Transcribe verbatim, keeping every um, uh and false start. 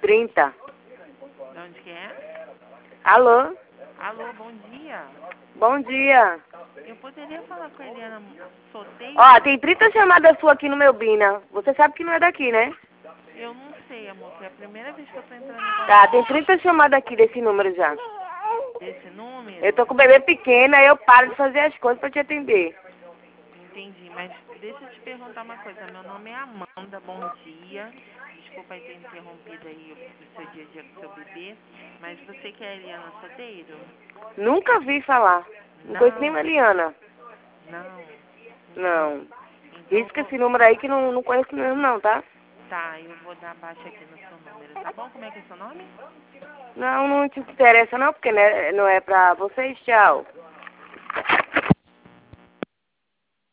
trinta. De onde que é? Alô? Alô, bom dia. Bom dia. Eu poderia falar com a Eliana Soteiro? Ó, tem trinta chamadas suas aqui no meu Bina. Você sabe que não é daqui, né? Eu não sei, amor, que é a primeira vez que eu tô entrando em contato. Tá, tem trinta chamadas aqui desse número já. Desse número? Eu tô com o bebê pequeno, aí eu paro de fazer as coisas pra te atender. Entendi, mas deixa eu te perguntar uma coisa. Meu nome é Amanda, bom dia. Desculpa aí ter interrompido aí o seu dia a dia com seu bebê. Mas você que é a Eliana Soteiro? Nunca vi falar. Não conheço nem Não, Mariana. não. Não. Então, Risca esse número aí que não, não conheço mesmo não, tá? tá, eu vou dar baixa aqui no seu número, tá bom? Como é que é seu nome? Não, não te interessa não, porque né, não é pra vocês. Tchau.